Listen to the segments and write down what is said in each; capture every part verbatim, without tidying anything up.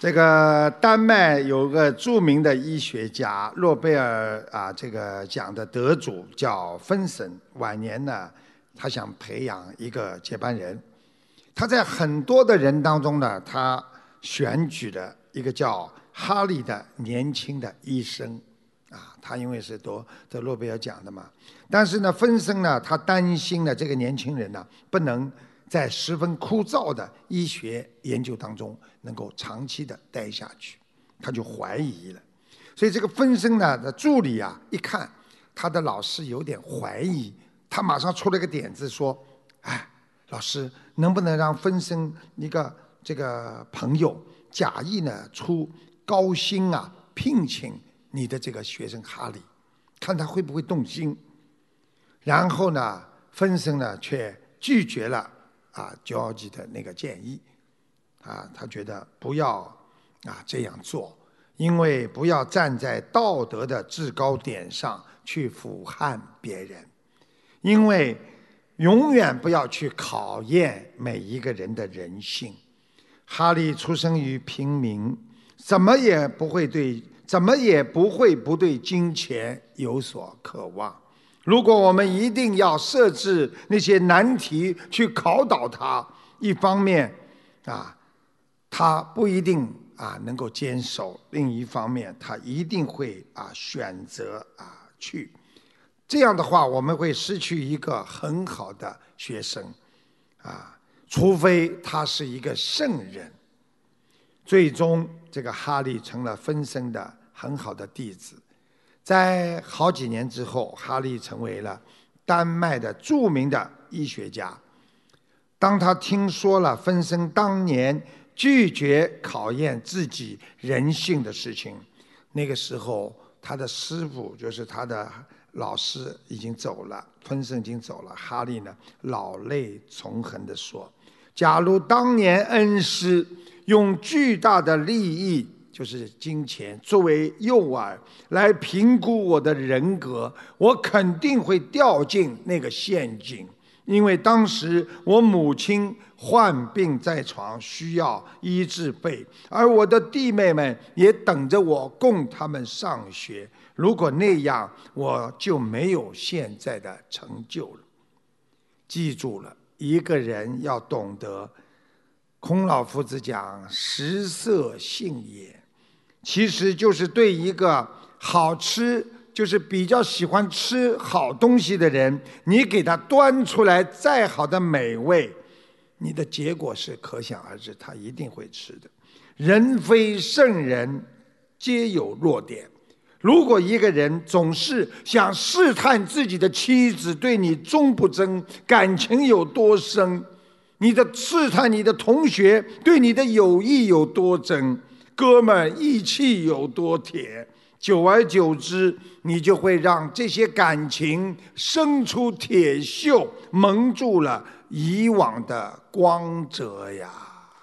这个丹麦有个著名的医学家，诺贝尔啊这个奖的得主叫芬森。晚年呢，他想培养一个接班人，他在很多的人当中呢，他选举了一个叫哈利的年轻的医生。啊，他因为是得得诺贝尔奖的嘛，但是呢，芬森呢，他担心呢，这个年轻人呢，不能在十分枯燥的医学研究当中能够长期的待下去，他就怀疑了。所以这个芬森呢的助理啊，一看他的老师有点怀疑，他马上出了个点子说：“哎，老师，能不能让芬森一个这个朋友假意呢出高薪啊聘请你的这个学生哈利，看他会不会动心？”然后呢，芬森呢却拒绝了啊乔吉的那个建议，啊，他觉得不要啊这样做，因为不要站在道德的制高点上去俯瞰别人，因为永远不要去考验每一个人的人性。哈利出生于平民，怎么也不会对。怎么也不会不对金钱有所渴望。如果我们一定要设置那些难题去考倒他，一方面啊，他不一定啊能够坚守；另一方面，他一定会啊选择啊去。这样的话，我们会失去一个很好的学生啊，除非他是一个圣人。最终，这个哈利成了芬森的很好的弟子。在好几年之后，哈利成为了丹麦的著名的医学家。当他听说了芬森当年拒绝考验自己人性的事情，那个时候他的师傅，就是他的老师已经走了，芬森已经走了。哈利呢，老泪纵横地说：“假如当年恩师用巨大的利益，就是金钱作为诱饵来评估我的人格，我肯定会掉进那个陷阱。因为当时我母亲患病在床，需要医治费，而我的弟妹们也等着我供他们上学。如果那样，我就没有现在的成就了。”记住了，一个人要懂得，孔老夫子讲食色性也，其实就是对一个好吃，就是比较喜欢吃好东西的人，你给他端出来再好的美味，你的结果是可想而知，他一定会吃的。人非圣人，皆有弱点。如果一个人总是想试探自己的妻子对你忠不忠，感情有多深，你的试探你的同学对你的友谊有多真，哥们义气有多铁，久而久之，你就会让这些感情生出铁锈，蒙住了以往的光泽呀。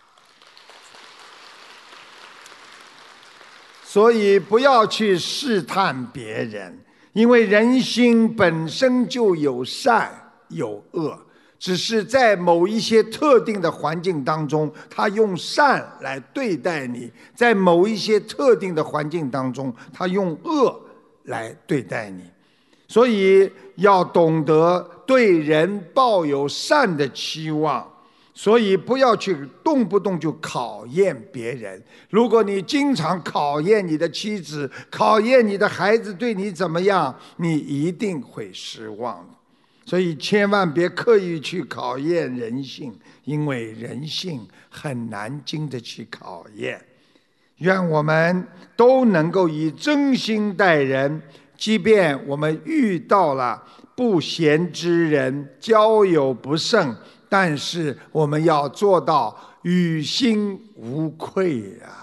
所以不要去试探别人，因为人心本身就有善有恶，只是在某一些特定的环境当中，他用善来对待你；在某一些特定的环境当中，他用恶来对待你。所以要懂得对人抱有善的期望，所以不要去动不动就考验别人。如果你经常考验你的妻子，考验你的孩子对你怎么样，你一定会失望的。所以千万别刻意去考验人性，因为人性很难经得起考验。愿我们都能够以真心待人，即便我们遇到了不贤之人，交友不慎，但是我们要做到于心无愧啊！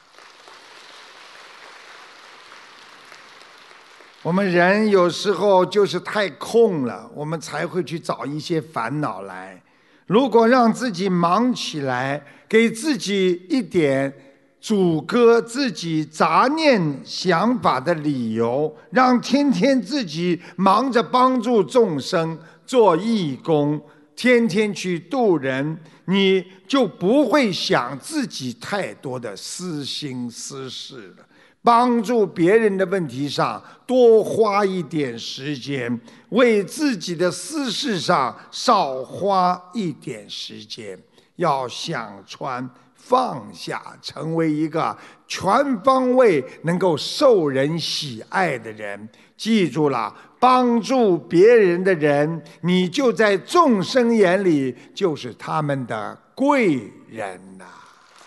我们人有时候就是太空了，我们才会去找一些烦恼来。如果让自己忙起来，给自己一点阻隔自己杂念想法的理由，让天天自己忙着帮助众生做义工， 天天去度人，你就不会想自己太多的私心私事了。帮助别人的问题上多花一点时间，为自己的私事上少花一点时间。要想穿放下，成为一个全方位能够受人喜爱的人。记住了，帮助别人的人，你就在众生眼里就是他们的贵人呐、啊。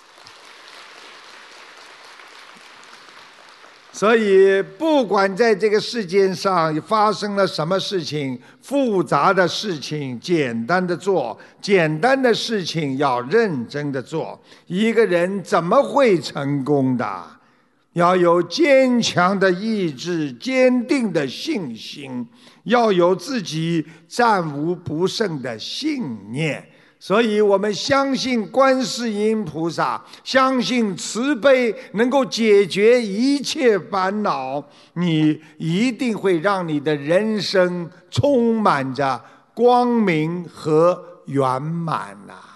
所以，不管在这个世界上发生了什么事情，复杂的事情简单的做，简单的事情要认真的做。一个人怎么会成功的？要有坚强的意志，坚定的信心，要有自己战无不胜的信念。所以我们相信观世音菩萨，相信慈悲能够解决一切烦恼，你一定会让你的人生充满着光明和圆满啊。